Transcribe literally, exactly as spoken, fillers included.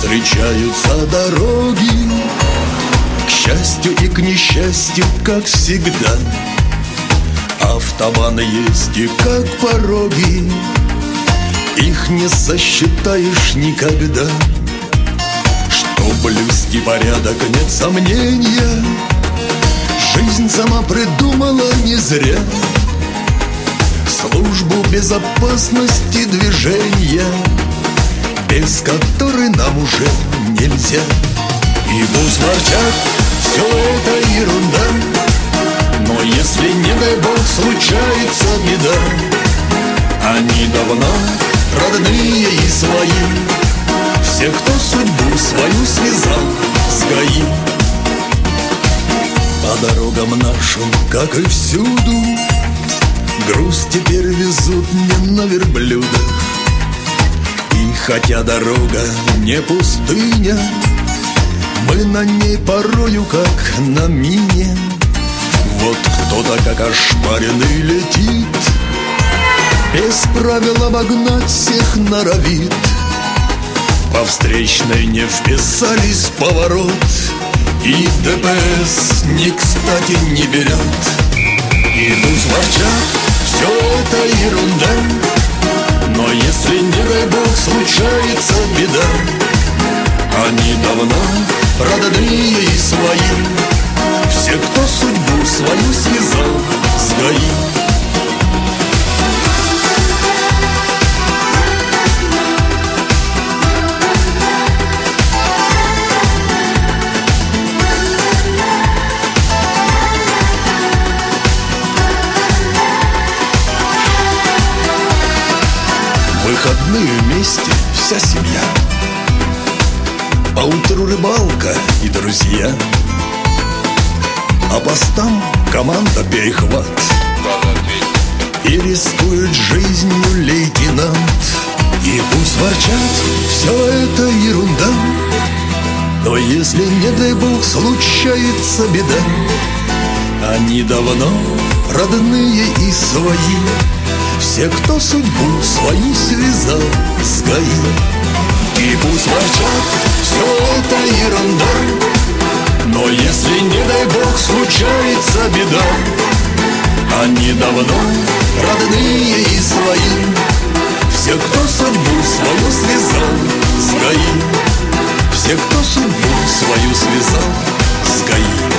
встречаются дороги, к счастью и к несчастью, как всегда. Автобаны есть и как пороги, их не сосчитаешь никогда. Что блюсти порядок, нет сомнения, жизнь сама придумала не зря службу безопасности движения, без которой нам уже нельзя. И пусть ворчат, все это ерунда, но если, не дай бог, случается беда, они давно родные и свои, все, кто судьбу свою связал с ГАИ. По дорогам нашим, как и всюду, груз теперь везут не на верблюдах. И хотя дорога не пустыня, мы на ней порою как на мине. Вот кто-то как ошпаренный летит, без правил обогнать всех норовит. По встречной не вписались в поворот, и ДПС не кстати не берет. И пусть ворчат, все это ерунда, но если, не дай бог, случается беда, они давно родные и свои, все, кто судьбу свою связал с ГАИ. Выходные вместе вся семья, поутру рыбалка и друзья, а постам команда перехват, и рискует жизнью лейтенант. И пусть ворчат, все это ерунда, но если, не дай бог, случается беда, они давно родные и свои, все, кто судьбу свою связал с ГАИ. И пусть ворчат, все это ерунда, но если, не дай бог, случается беда, они давно родные и свои, все, кто судьбу свою связал с ГАИ, все, кто судьбу свою связал с ГАИ.